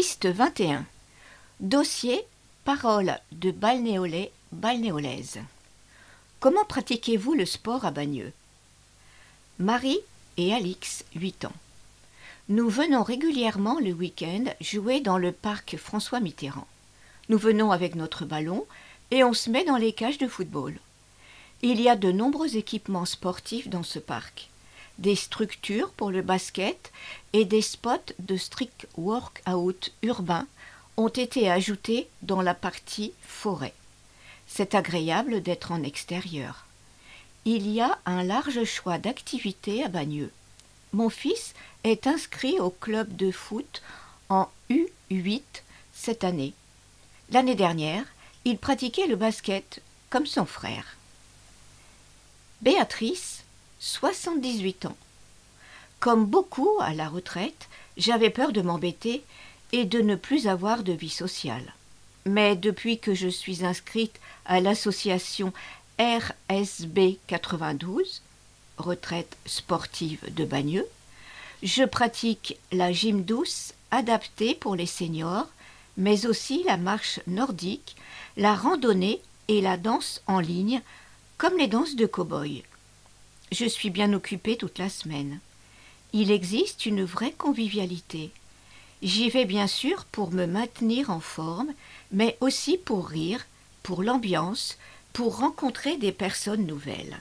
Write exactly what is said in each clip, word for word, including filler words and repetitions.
Piste vingt et un. Dossier Paroles de Balnéolais, Balnéolaises. Comment pratiquez-vous le sport à Bagneux? Marie et Alix, huit ans. Nous venons régulièrement le week-end jouer dans le parc François Mitterrand. Nous venons avec notre ballon et on se met dans les cages de football. Il y a de nombreux équipements sportifs dans ce parc, des structures pour le basket et des spots de strict work-out urbain ont été ajoutés dans la partie forêt. C'est agréable d'être en extérieur. Il y a un large choix d'activités à Bagneux. Mon fils est inscrit au club de foot en U huit cette année. L'année dernière, il pratiquait le basket comme son frère. Béatrice, soixante-dix-huit ans. Comme beaucoup à la retraite, j'avais peur de m'embêter et de ne plus avoir de vie sociale. Mais depuis que je suis inscrite à l'association R S B quatre-vingt-douze, retraite sportive de Bagneux, je pratique la gym douce adaptée pour les seniors, mais aussi la marche nordique, la randonnée et la danse en ligne, comme les danses de cow-boy. Je suis bien occupée toute la semaine. Il existe une vraie convivialité. J'y vais bien sûr pour me maintenir en forme, mais aussi pour rire, pour l'ambiance, pour rencontrer des personnes nouvelles.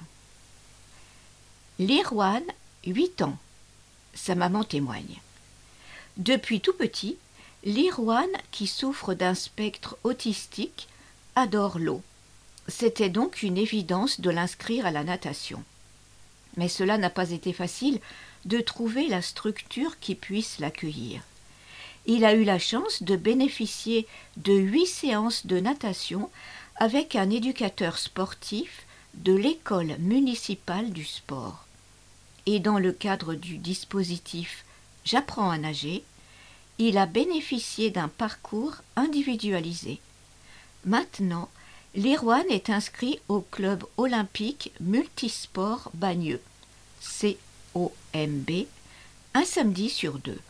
Lirwan, huit ans. Sa maman témoigne. Depuis tout petit, Lirwan, qui souffre d'un spectre autistique, adore l'eau. C'était donc une évidence de l'inscrire à la natation. Mais cela n'a pas été facile de trouver la structure qui puisse l'accueillir. Il a eu la chance de bénéficier de huit séances de natation avec un éducateur sportif de l'école municipale du sport. Et dans le cadre du dispositif « J'apprends à nager », il a bénéficié d'un parcours individualisé. Maintenant, Lirwan est inscrit au club olympique multisport Bagneux, C O M B, un samedi sur deux.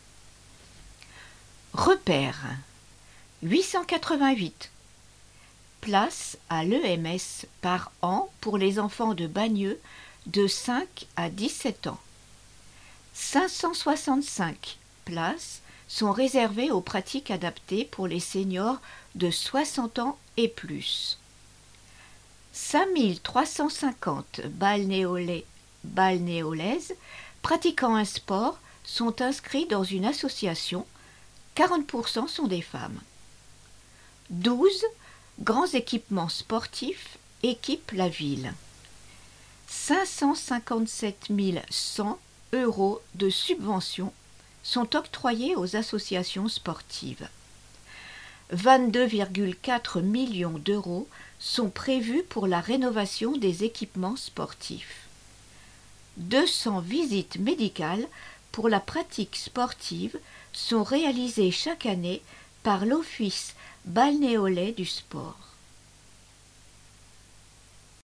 Repère huit cent quatre-vingt-huit. Place à l'E M S par an pour les enfants de Bagneux de cinq à dix-sept ans. cinq cent soixante-cinq places sont réservées aux pratiques adaptées pour les seniors de soixante ans et plus. cinq mille trois cent cinquante balnéolais, balnéolaises pratiquant un sport sont inscrits dans une association, quarante pour cent sont des femmes. douze grands équipements sportifs équipent la ville. cinq cent cinquante-sept mille cent euros de subventions sont octroyés aux associations sportives. vingt-deux virgule quatre millions d'euros sont prévus pour la rénovation des équipements sportifs. deux cents visites médicales pour la pratique sportive sont réalisées chaque année par l'Office balnéolais du sport.